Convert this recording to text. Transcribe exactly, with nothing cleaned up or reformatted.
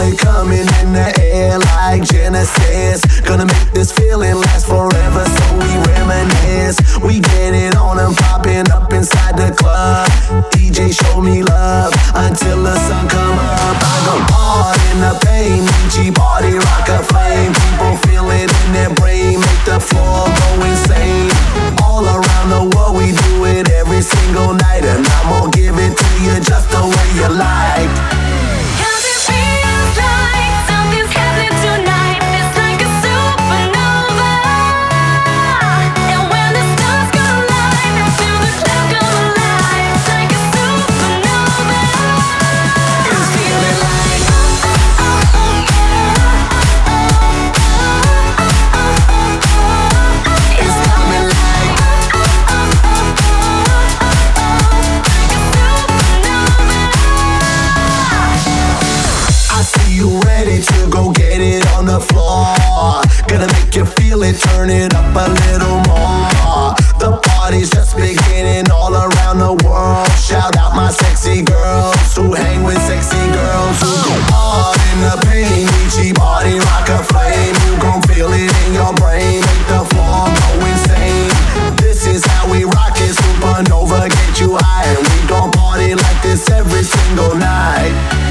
it coming in the air like Genesis. Gonna make this feeling last forever, so we reminisce. We get it on and popping up inside the club. D J show me love until the sun come up. I go hard in the pain, Nietzsche party, rock a flame. People feel it in their brain, make the floor go insane. All around the world we do it every single night, and I'm gonna give it to you just the way you like. Cause it feels like something's happening tonight. It's like a supernova. And when the stars collide, I feel the club come alive. Like a supernova. It's feeling like it's coming like I see you ready to go get it on the floor. Gonna make you feel it, turn it up a little more. The party's just beginning all around the world. Shout out my sexy girls who hang with sexy girls who go hard in the pain. Nietzsche party, rock a flame. You gon' feel it in your brain, make the floor go insane. This is how we rock it, supernova, get you high. And we gon' party like this every single night.